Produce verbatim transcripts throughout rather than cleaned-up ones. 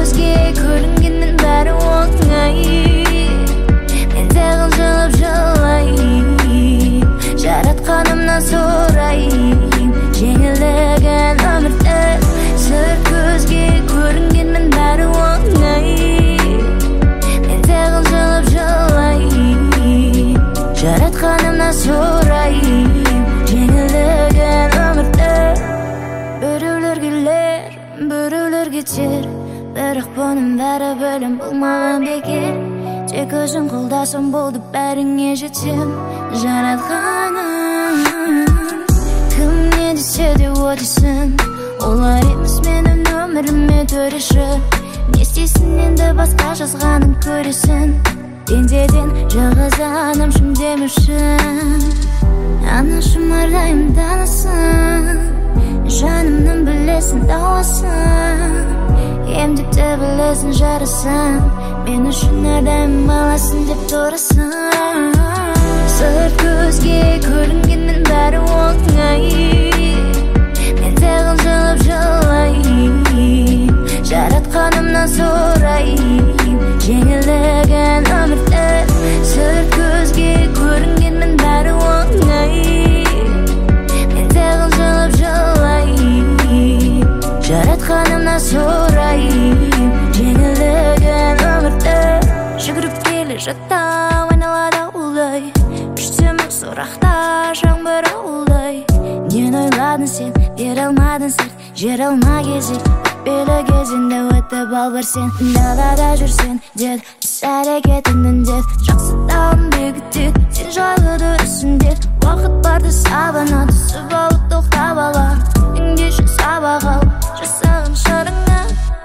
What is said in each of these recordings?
көзге көрінгеннің бәрі оңай. Мен де қынжылып жылайын, жаратқанымнан сұрайын жеңілдігін өмірді. Сырт көзге көрінгеннің бәрі оңай. Мен де қынжылып жылайын, жаратқанымнан сұрайын жеңілдігін өмірді. Біреулер келер, біреулер кетер, бірақ бұның бәрі білім болмаған бекер. Тек өзің қолдасаң болды, бәріңе жетем жаратқаным. Кім не десе де о десін, олар емес менің өміріме төреші. Не істейсің енді басқа жазғанын көресің, пендеден жалғызаным шын демешін. Анашым әрдайым данасын, жанымның білесің дауасын. Емдеп те білесің жарасын, мен үшін әрдайым аласың деп тұрасың. Сырт көзге көрінгеннің бәрі оңай. Мен де қынжылып жылайын, жаратқанымнан сұрайын жеңілдігін өмірді. Сырт көзге көрінгеннің бәрі оңай. Мен де қынжылып жылайын, жаратқанымнан сұрайын жеңілдігін өмірді. Жүгіріп келе жаттау айналада улай, үштемін сұрақта жаңбыр ауылдай. Нені ойладың сен, бере алмадың сыр, жер алма кезек. Белі кезінде өтіп ал бір сен, далада жүрсен дед, іс әрекетінің дед. Жақсы дауын бекітет, сен жайлы дүрісіндет. Уақыт барды сабына түсіп алып тоқтап ала, ендеше сабақ ал жасағын шырыңа.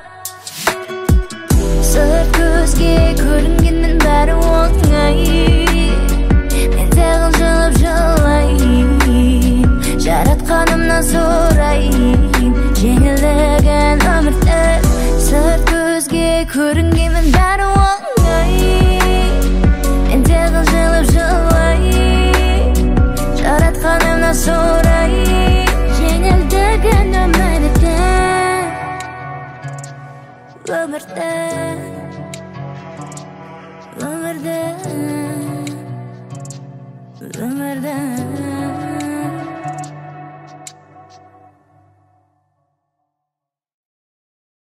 Сырт көзге көрінгеннің бәрі оңай. Мен де қынжылып жылайын, жаратқанымнан сұрайын жеңілдігін өмірді. Сырт көзге көрінгеннің бәрі оңай. Мен де қынжылып жылайын, жаратқанымнан сұрайын жеңілдігін өмірді. Өмірді, өмірді, өмірді.